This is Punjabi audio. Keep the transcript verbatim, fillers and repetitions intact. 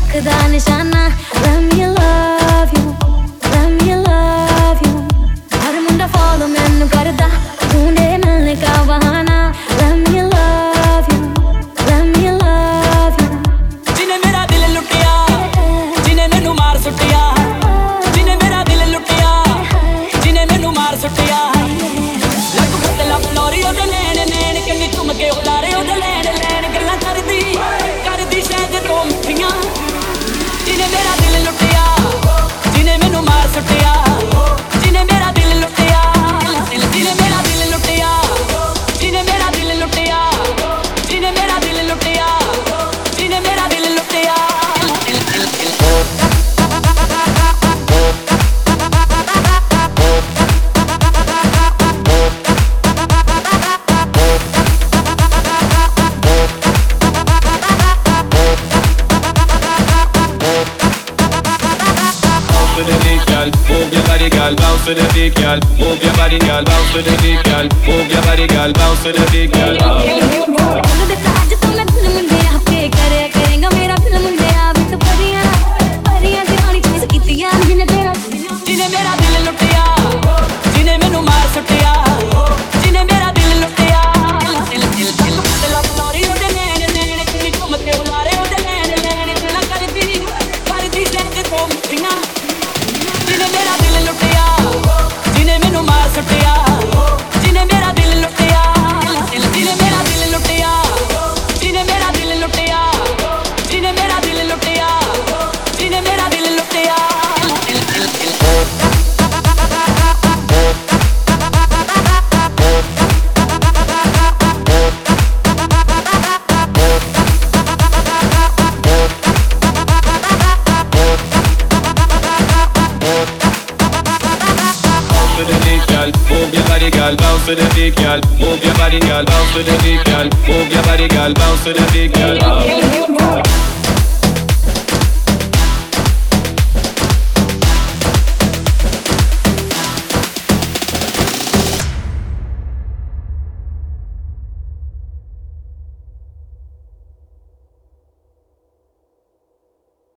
ਅੱਖ ਦਾ ਨਿਸ਼ਾਨਾ Let me love you, let me love you ਹਰ ਮੁੰਡਾ follow ਮੈਨੂੰ ਕਰਦਾ ਢੂੰਡੇ ਮਿਲਨੇ ਕਾ ਬਹਾਨਾ Let me love you, let me love you ਜਿਨੇ ਮੇਰਾ ਦਿਲ ਲੁੱਟਿਆ ਜਿਨੇ ਮੈਨੂੰ ਮਾਰ ਸੁੱਟਿਆ ਜਿਨੇ ਮੇਰਾ ਦਿਲ ਲੁੱਟਿਆ ਜਿਨੇ ਮੈਨੂੰ ਮਾਰ ਸੁੱਟਿਆ ਲੱਗ ਫਤਲਾ ਫਲੋਰੀ ਉਹਦੇ ਨੈਣ ਨੈਣ ਕਿੰਨੀ ਘੁੰਮ ਕੇ ਉਲਾਰੇ ਉਹਦੇ ਲੈਣ ਲੈਣ ਗੱਲਾਂ ਕਰਦੀ ਕਰਦੀ ਸ਼ਾਇਦ ਤੋਂ ਮਿੱਠੀਆਂ ਜਿਨੇ ਮੇਰਾ ਦਿਲ ਲੁੱਟਿਆ ਜਿਨੇ ਮੈਨੂੰ ਮਾਰ ਸੁੱਟਿਆ ਜਿਨੇ ਮੇਰਾ ਦਿਲ ਲੁੱਟਿਆ ਜਿਨੇ ਮੇਰਾ ਦਿਲ ਲੁੱਟਿਆ ਜਿਨੇ ਮੇਰਾ ਦਿਲ ਲੁੱਟਿਆ ਜਿਨੇ ਮੇਰਾ ਦਿਲ ਲੁੱਟਿਆ ਜਿਨੇ ਮੇਰਾ ਦਿਲ ਲੁੱਟਿਆ Move your body, girl, bounce to the beat, girl. Move your body, girl, bounce to the beat, girl. Move your body, girl, bounce to the beat, girl. ਅੱਜ ਤੋਂ ਮੈਂ ਦਿਲ ਮੁੰਡਿਆ ਕੇ ਕਰਿਆ ਕਰੇਗਾ ਮੇਰਾ ਦਿਲ ਮੁੰਡਿਆ ਵੀ ਤੂੰ ਪਰੀਆਂ ਪਰੀਆਂ ਦੀ ਰਾਣੀ ਚੀਜ਼ ਕੀਤੀਆਂ ਜਿਨੇ ਤੇਰਾ ਜਿਨੇ ਮੇਰਾ ਦਿਲ ਲੁੱਟਿਆ ਜਿਨੇ ਮੈਨੂੰ ਮਾਰ ਸੁੱਟਿਆ ਜਿਨੇ ਮੇਰਾ ਦਿਲ ਲੁੱਟਿਆ ਦਿਲ ਫਲੋਰੀ ਉਹਦੇ ਨੈਣ ਨੈਣ ਕਿੰਨੀ ਘੁੰਮ ਕੇ ਉਲਾਰੇ ਉਹਦੇ ਲੈਣ ਲੈਣ ਗੱਲਾਂ ਕਰਦੀ ਕਰਦੀ ਸ਼ਾਇਦ ਤੋਂ ਮਿੱਠੀਆਂ ਜਿਨੇ ਮੇਰਾ ਦਿਲ ਲੁੱਟਿਆ ਜਿਨੇ ਮੈਨੂੰ ਮਾਰ ਸੁੱਟਿਆ ਜਿਨੇ ਮੇਰਾ ਦਿਲ ਲੁੱਟਿਆ ਜਿਨੇ ਮੇਰਾ ਦਿਲ ਲੁੱਟਿਆ ਜਿਨੇ ਮੇਰਾ ਦਿਲ ਲੁੱਟਿਆ ਜਿਨੇ ਮੇਰਾ ਦਿਲ ਲੁੱਟਿਆ ਜਿਨੇ ਮੇਰਾ ਦਿਲ ਲੁੱਟਿਆ Move your body, girl, bounce to the beat, girl. Move your body, girl, bounce to the beat, girl. Move your body, girl, bounce to the beat, girl.